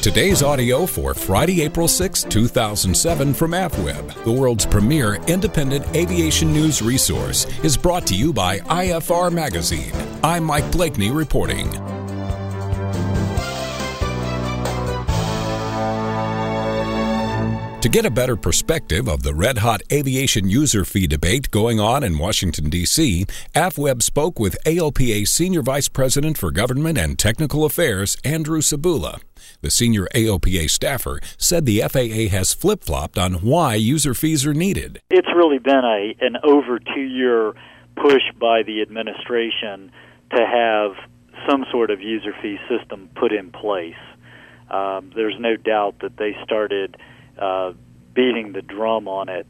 Today's audio for Friday, April 6, 2007 from AvWeb, the world's premier independent aviation news resource, is brought to you by IFR Magazine. I'm Mike Blakeney reporting. To get a better perspective of the red-hot aviation user fee debate going on in Washington, D.C., AvWeb spoke with AOPA Senior Vice President for Government and Technical Affairs, Andrew Sabula. The senior AOPA staffer said the FAA has flip-flopped on why user fees are needed. It's really been an over 2-year push by the administration to have some sort of user fee system put in place. There's no doubt that they started beating the drum on it.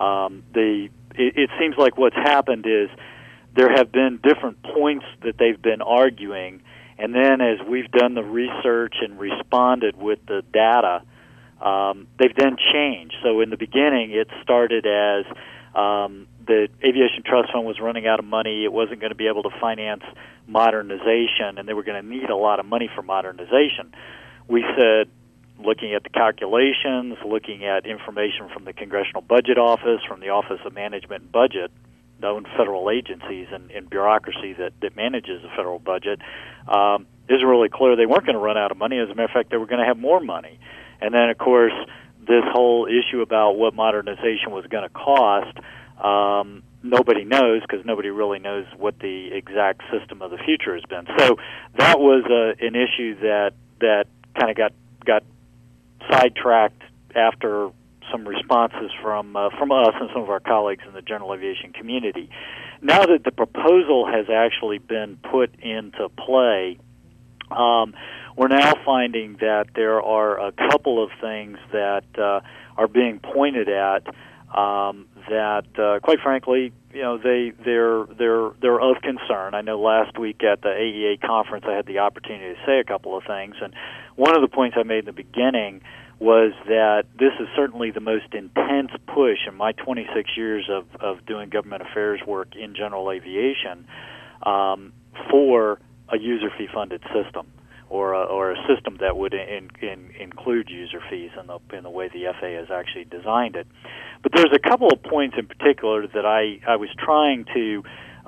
It seems like what's happened is there have been different points that they've been arguing, and then as we've done the research and responded with the data, they've then changed. So in the beginning, it started as the Aviation Trust Fund was running out of money. It wasn't going to be able to finance modernization, and they were going to need a lot of money for modernization. We said, looking at the calculations, looking at information from the Congressional Budget Office, from the Office of Management and Budget, known federal agencies and bureaucracy that manages the federal budget, is really clear they weren't going to run out of money. As a matter of fact, they were going to have more money. And then, of course, this whole issue about what modernization was going to cost, nobody knows, because nobody really knows what the exact system of the future has been. So that was an issue that kind of got sidetracked after some responses from us and some of our colleagues in the general aviation community. Now that the proposal has actually been put into play, we're now finding that there are a couple of things that are being pointed at that, quite frankly, you know, they're of concern. I know last week at the AEA conference I had the opportunity to say a couple of things, and one of the points I made in the beginning was that this is certainly the most intense push in my 26 years of doing government affairs work in general aviation for a user fee funded system, or a system that would include user fees in the way the FAA has actually designed it. But there's a couple of points in particular that I was trying to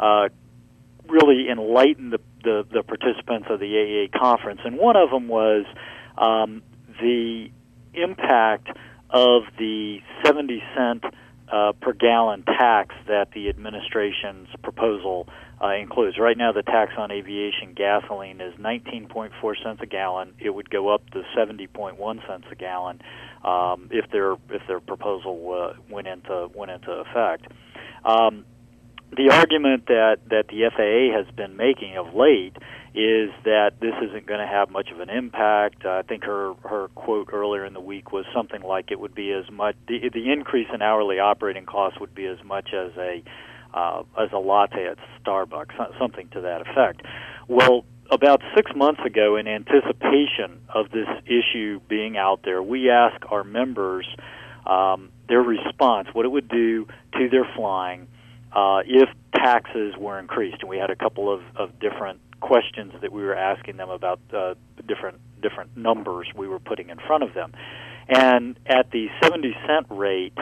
really enlighten the participants of the AEA conference, and one of them was the impact of the 70-cent per gallon tax that the administration's proposal includes. Right now, the tax on aviation gasoline is 19.4 cents a gallon. It would go up to 70.1 cents a gallon if their proposal went into effect. The argument that the FAA has been making of late is that this isn't going to have much of an impact. I think her quote earlier in the week was something like it would be as much, the increase in hourly operating costs would be as much as a latte at Starbucks, something to that effect. Well, about 6 months ago, in anticipation of this issue being out there, we asked our members their response, what it would do to their flying if taxes were increased. And we had a couple of different questions that we were asking them about different numbers we were putting in front of them. And at the 70-cent rate,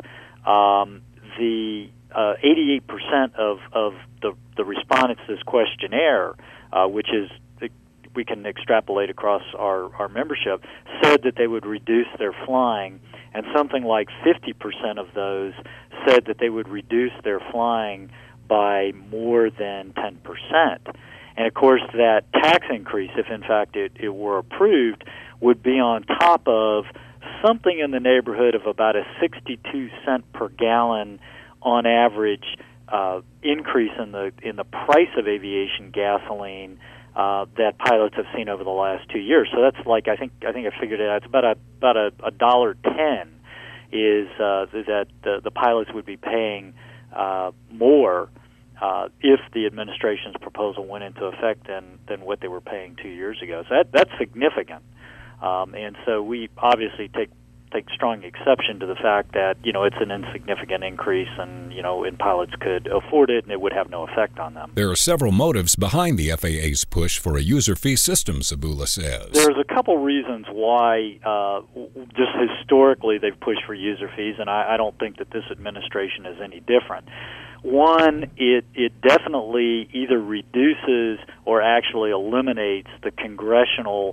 the 88% of the respondents to this questionnaire, which is we can extrapolate across our membership, said that they would reduce their flying, and something like 50% of those said that they would reduce their flying by more than 10%. And, of course, that tax increase, if in fact it were approved, would be on top of something in the neighborhood of about a 62-cent per gallon on average increase in the price of aviation gasoline that pilots have seen over the last 2 years. So that's like I think I figured it out. It's about a $1.10 is that the pilots would be paying more if the administration's proposal went into effect than what they were paying 2 years ago. So that's significant. And so we obviously take take strong exception to the fact that, it's an insignificant increase and, and pilots could afford it and it would have no effect on them. There are several motives behind the FAA's push for a user fee system, Zabula says. There's a couple reasons why, just historically, they've pushed for user fees, and I don't think that this administration is any different. One, it definitely either reduces or actually eliminates the congressional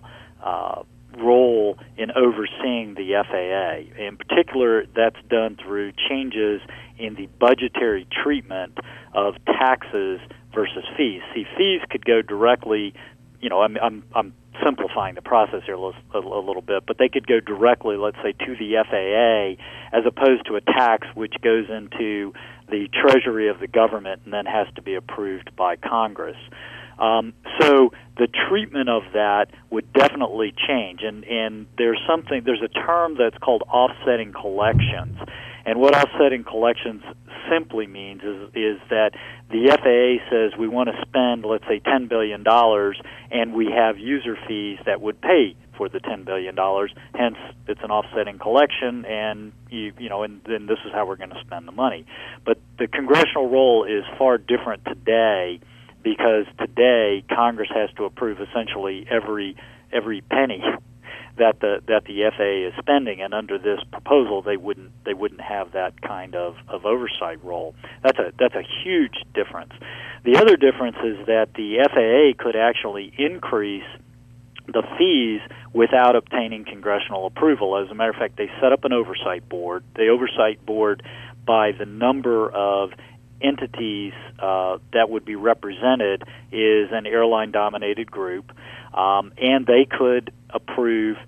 role in overseeing the FAA. In particular, that's done through changes in the budgetary treatment of taxes versus fees. See, fees could go directly, I'm simplifying the process here a little bit, but they could go directly, let's say, to the FAA as opposed to a tax which goes into the treasury of the government and then has to be approved by Congress. So the treatment of that would definitely change, and there's a term that's called offsetting collections. And what offsetting collections simply means is that the FAA says we want to spend, let's say, $10 billion, and we have user fees that would pay for the $10 billion. Hence, it's an offsetting collection, and and then this is how we're going to spend the money. But the congressional role is far different today, because today Congress has to approve essentially every penny that the FAA is spending, and under this proposal they wouldn't have that kind of oversight role. That's a huge difference. The other difference is that the FAA could actually increase the fees without obtaining congressional approval. As a matter of fact, they set up an oversight board. The oversight board, by the number of entities that would be represented, is an airline-dominated group, and they could approve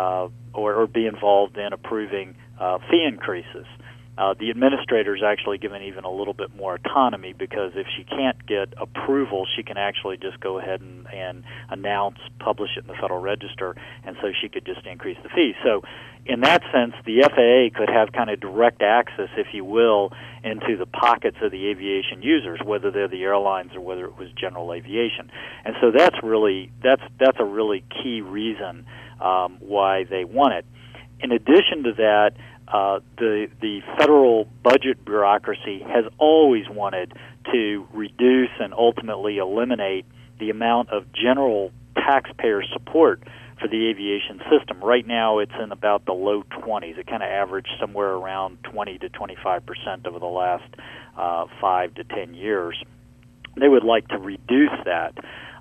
or be involved in approving fee increases. The administrator is actually given even a little bit more autonomy, because if she can't get approval, she can actually just go ahead and announce, publish it in the Federal Register, and so she could just increase the fee. So in that sense, the FAA could have kind of direct access, if you will, into the pockets of the aviation users, whether they're the airlines or whether it was general aviation. And so that's a really key reason why they want it. In addition to that, the federal budget bureaucracy has always wanted to reduce and ultimately eliminate the amount of general taxpayer support for the aviation system. Right now, it's in about the low 20s. It kind of averaged somewhere around 20 to 25% over the last 5 to 10 years. They would like to reduce that.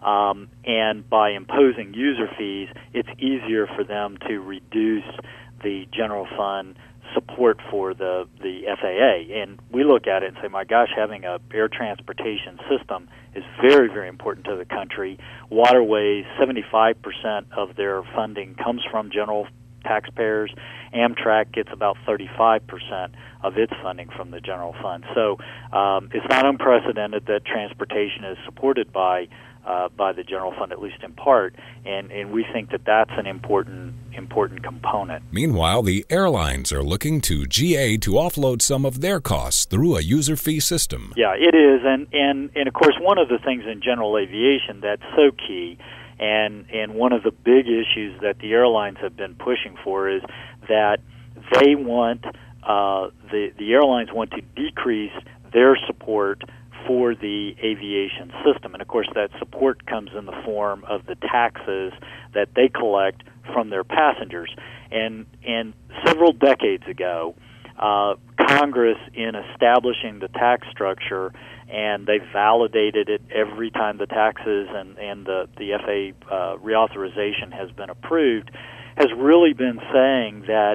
And by imposing user fees, it's easier for them to reduce the general fund support for the FAA. And we look at it and say, my gosh, having a air transportation system is very, very important to the country. Waterways, 75% of their funding comes from general taxpayers. Amtrak gets about 35% of its funding from the general fund. So it's not unprecedented that transportation is supported by the general fund, at least in part, and we think that that's an important component. Meanwhile, the airlines are looking to GA to offload some of their costs through a user fee system. Yeah, it is, and of course, one of the things in general aviation that's so key, and one of the big issues that the airlines have been pushing for, is that they want the airlines want to decrease their support for the aviation system. And of course, that support comes in the form of the taxes that they collect from their passengers. And several decades ago, Congress, in establishing the tax structure, and they validated it every time the taxes and the FAA reauthorization has been approved, has really been saying that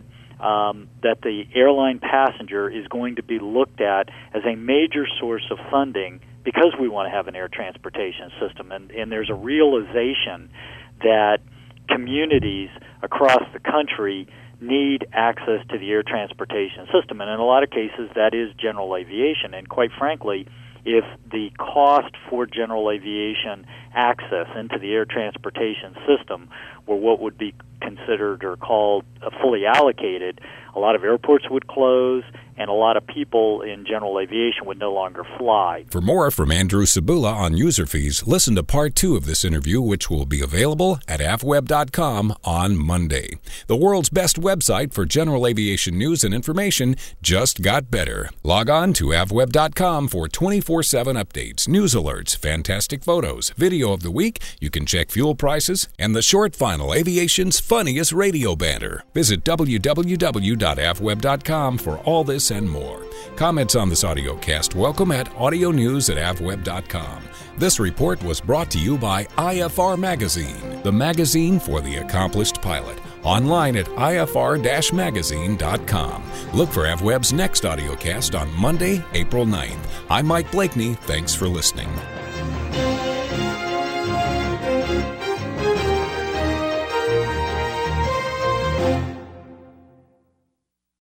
the airline passenger is going to be looked at as a major source of funding, because we want to have an air transportation system. And there's a realization that communities across the country need access to the air transportation system. And in a lot of cases, that is general aviation. And quite frankly, if the cost for general aviation access into the air transportation system were what would be considered or called fully allocated, a lot of airports would close, and a lot of people in general aviation would no longer fly. For more from Andrew Sabula on user fees, listen to part 2 of this interview, which will be available at avweb.com on Monday. The world's best website for general aviation news and information just got better. Log on to avweb.com for 24/7 updates, news alerts, fantastic photos, video of the week. You can check fuel prices and the short final aviation's funniest radio banter. Visit www.avweb.com for all this and more. Comments on this audiocast welcome at audionews@avweb.com. This report was brought to you by IFR Magazine, the magazine for the accomplished pilot. Online at ifr-magazine.com. Look for AvWeb's next audiocast on Monday, April 9th. I'm Mike Blakeney. Thanks for listening.